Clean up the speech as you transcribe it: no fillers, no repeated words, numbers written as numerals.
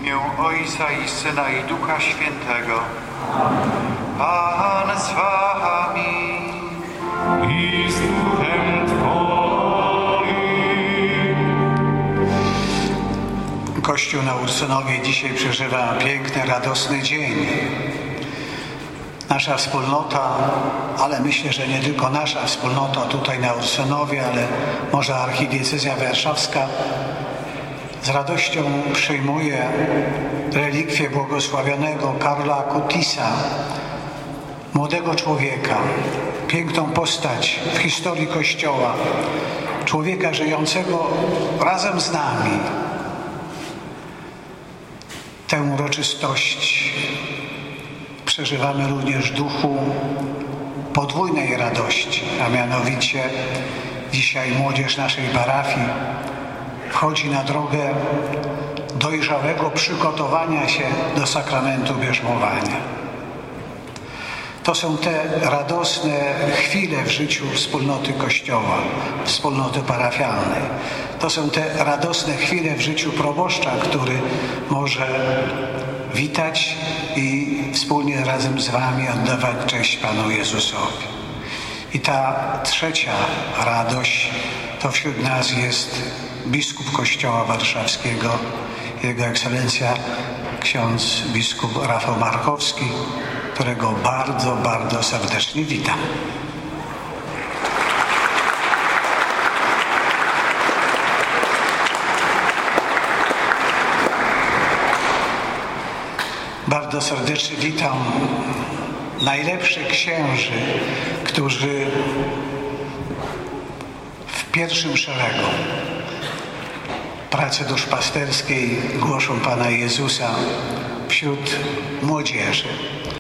imię Ojca i Syna i Ducha Świętego. Pan z wami. I z duchem Twoim. Kościół na Ursynowie dzisiaj przeżywa piękny, radosny dzień. Nasza wspólnota, ale myślę, że nie tylko nasza wspólnota tutaj na Ursynowie, ale może archidiecezja warszawska z radością przyjmuje relikwie błogosławionego Karla Akutisa, młodego człowieka, piękną postać w historii Kościoła, człowieka żyjącego razem z nami. Tę uroczystość przeżywamy również w duchu podwójnej radości, a mianowicie dzisiaj młodzież naszej parafii wchodzi na drogę dojrzałego przygotowania się do sakramentu bierzmowania. To są te radosne chwile w życiu wspólnoty Kościoła, wspólnoty parafialnej. To są te radosne chwile w życiu proboszcza, który może witać i wspólnie razem z wami oddawać cześć Panu Jezusowi. I ta trzecia radość to wśród nas jest biskup Kościoła Warszawskiego, Jego Ekscelencja ksiądz biskup Rafał Markowski, którego bardzo, bardzo serdecznie witam. Bardzo serdecznie witam najlepszych księży, którzy w pierwszym szeregu pracy duszpasterskiej głoszą Pana Jezusa wśród młodzieży.